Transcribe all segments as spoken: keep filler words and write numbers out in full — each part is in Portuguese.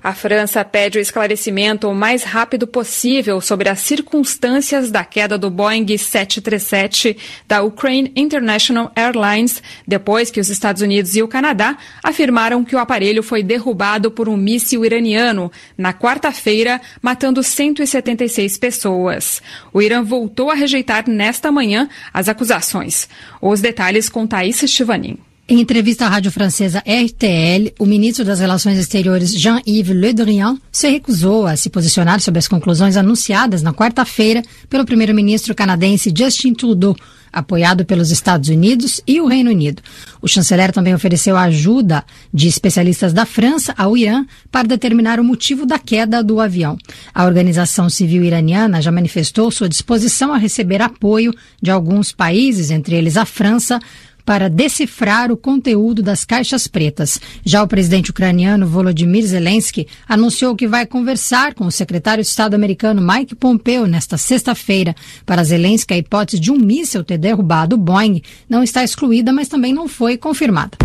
A França pede o esclarecimento o mais rápido possível sobre as circunstâncias da queda do Boeing sete três sete da Ukraine International Airlines, depois que os Estados Unidos e o Canadá afirmaram que o aparelho foi derrubado por um míssil iraniano na quarta-feira, matando cento e setenta e seis pessoas. O Irã voltou a rejeitar nesta manhã as acusações. Os detalhes com Thaís Estivanin. Em entrevista à rádio francesa R T L, o ministro das Relações Exteriores Jean-Yves Le Drian se recusou a se posicionar sobre as conclusões anunciadas na quarta-feira pelo primeiro-ministro canadense Justin Trudeau, apoiado pelos Estados Unidos e o Reino Unido. O chanceler também ofereceu a ajuda de especialistas da França ao Irã para determinar o motivo da queda do avião. A organização civil iraniana já manifestou sua disposição a receber apoio de alguns países, entre eles a França, para decifrar o conteúdo das caixas pretas. Já o presidente ucraniano Volodymyr Zelensky anunciou que vai conversar com o secretário de Estado americano Mike Pompeo nesta sexta-feira. Para Zelensky, a hipótese de um míssil ter derrubado o Boeing não está excluída, mas também não foi confirmada.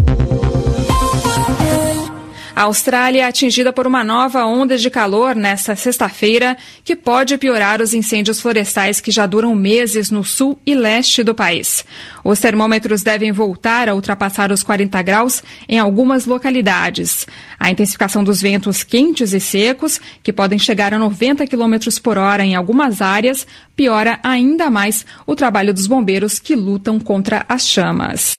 A Austrália é atingida por uma nova onda de calor nesta sexta-feira, que pode piorar os incêndios florestais que já duram meses no sul e leste do país. Os termômetros devem voltar a ultrapassar os quarenta graus em algumas localidades. A intensificação dos ventos quentes e secos, que podem chegar a noventa quilômetros por hora em algumas áreas, piora ainda mais o trabalho dos bombeiros que lutam contra as chamas.